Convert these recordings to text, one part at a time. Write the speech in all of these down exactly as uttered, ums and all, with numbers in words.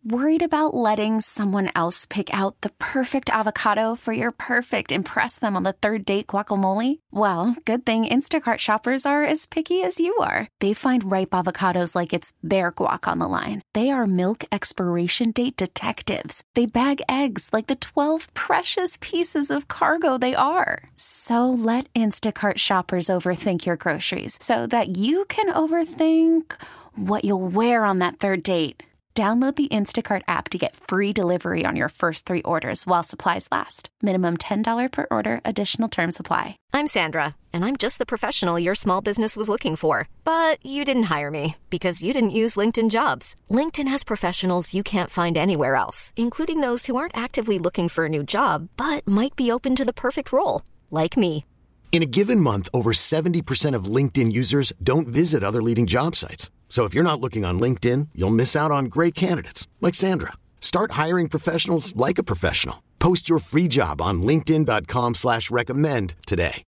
Worried about letting someone else pick out the perfect avocado for your perfect impress them on the third date guacamole? Well, good thing Instacart shoppers are as picky as you are. They find ripe avocados like it's their guac on the line. They are milk expiration date detectives. They bag eggs like the twelve precious pieces of cargo they are. So let Instacart shoppers overthink your groceries so that you can overthink what you'll wear on that third date. Download the Instacart app to get free delivery on your first three orders while supplies last. Minimum ten dollars per order. Additional terms apply. I'm Sandra, and I'm just the professional your small business was looking for. But you didn't hire me because you didn't use LinkedIn Jobs. LinkedIn has professionals you can't find anywhere else, including those who aren't actively looking for a new job, but might be open to the perfect role, like me. In a given month, over seventy percent of LinkedIn users don't visit other leading job sites. So if you're not looking on LinkedIn, you'll miss out on great candidates like Sandra. Start hiring professionals like a professional. Post your free job on linkedin dot com slash recommend today.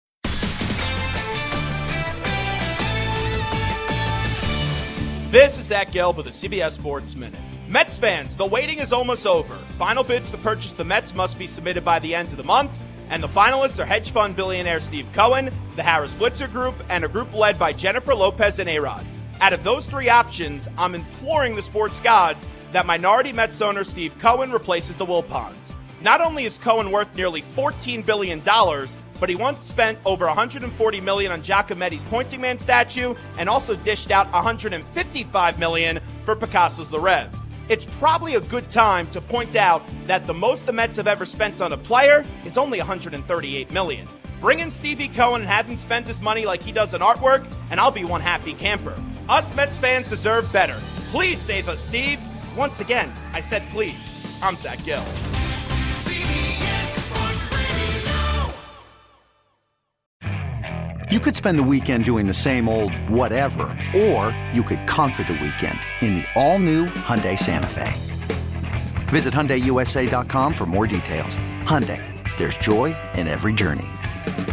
This is Zach Gelb with the C B S Sports Minute. Mets fans, the waiting is almost over. Final bids to purchase the Mets must be submitted by the end of the month. And the finalists are hedge fund billionaire Steve Cohen, the Harris Blitzer Group, and a group led by Jennifer Lopez and A-Rod. Out of those three options, I'm imploring the sports gods that minority Mets owner Steve Cohen replaces the Wilpons. Not only is Cohen worth nearly fourteen billion dollars, but he once spent over one hundred forty million dollars on Giacometti's Pointing Man statue and also dished out one hundred fifty-five million dollars for Picasso's The Rev. It's probably a good time to point out that the most the Mets have ever spent on a player is only one hundred thirty-eight million dollars. Bring in Stevie Cohen and have him spend his money like he does on artwork, and I'll be one happy camper. Us Mets fans deserve better. Please save us, Steve. Once again, I said please. I'm Zach Gill. C B S Sports Radio. You could spend the weekend doing the same old whatever, or you could conquer the weekend in the all-new Hyundai Santa Fe. Visit Hyundai U S A dot com for more details. Hyundai, there's joy in every journey.